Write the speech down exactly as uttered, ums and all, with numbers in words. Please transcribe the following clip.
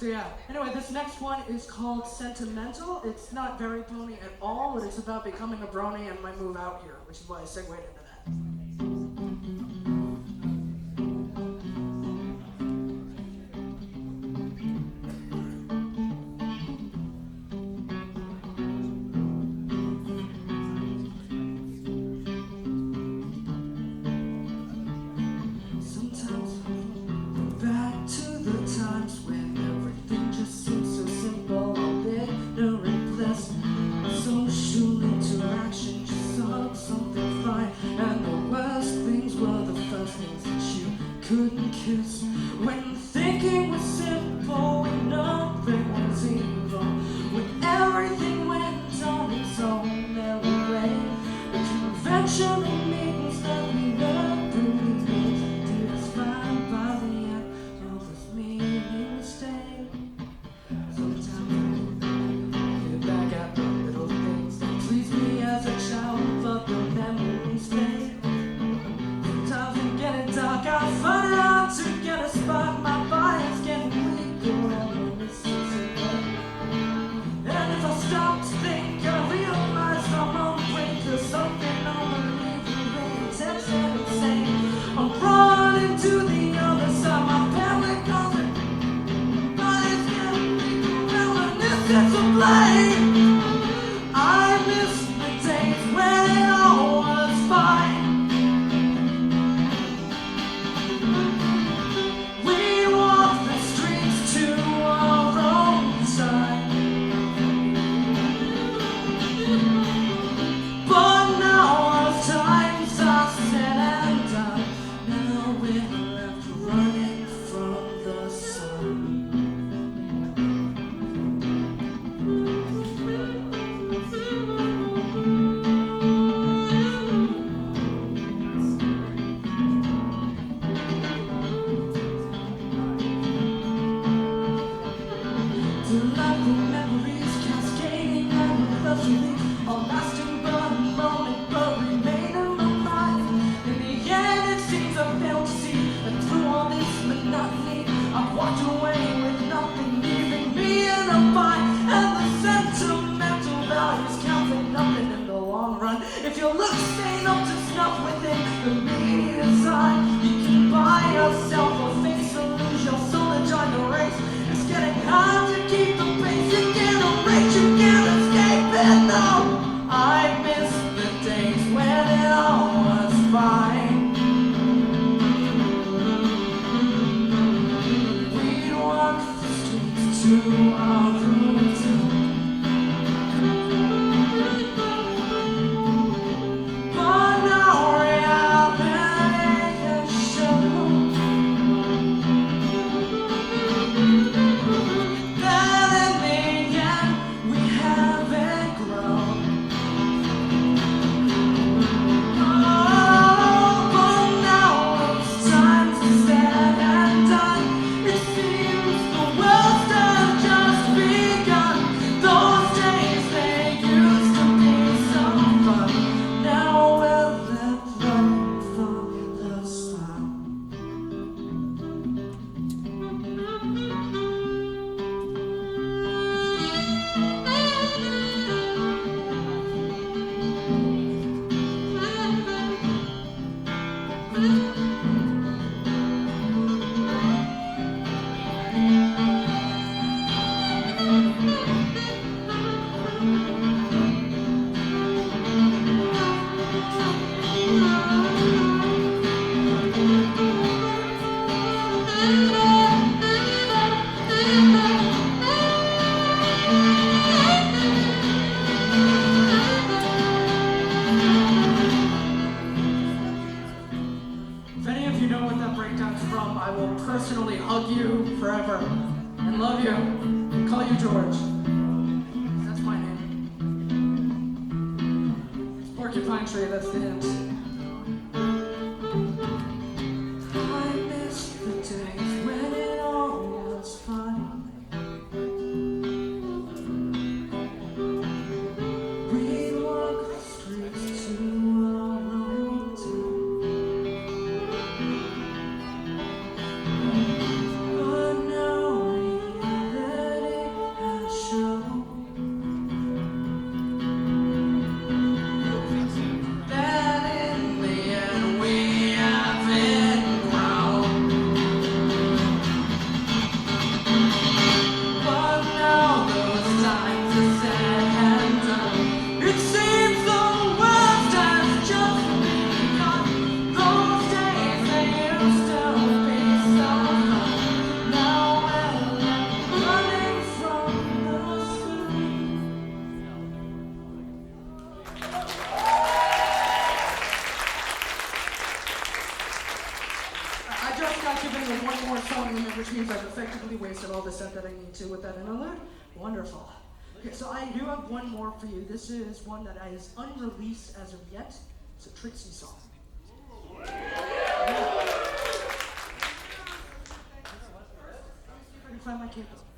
So yeah, anyway, this next one is called Sentimental. It's not very brony at all, but it's about becoming a brony and my move out here, which is why I segued into that. Couldn't kiss when thinking was simple, when nothing was evil, when everything went on its own merry way. The conventional means that we never really did us fine by the end of this meaning stay. Sometimes I get back at the little things that please me as a child, but the memories fade. Sometimes we get it dark, I find to get a spot, my body's getting weaker and this is again. And if I stop to think, I realize I'm on the brink. There's something unbelievably intense and insane. I'm running to the other side, my family calls it. Body's getting weaker and this is a blame. I miss the days when it all was fine. Delightful memories cascading and lovely, all lasting but a moment, but remain in my mind. In the end, it seems I failed to see that through all this monotony, I've walked away with nothing, leaving me in a bind. And the sentimental values count for nothing in the long run. If your looks ain't up to snuff within the media side, you can buy yourself a face and lose your soul and join the race. It's getting hard to keep the pace, you can't erase, you can't escape it, no. I miss the days when it all was fine. We'd walk the streets to our rooms, but now reality has shown I will personally hug you forever and love you and call you George. That's my name. It's Porcupine Tree, that's the hint. I miss the days when it all was fun. We'd walk the streets to our own town. But now which means I've effectively wasted all the set that I need to with that interlude. Wonderful. Okay, so I do have one more for you. This is one that is unreleased as of yet. It's a Trixie song. Yeah. Let me find my cable.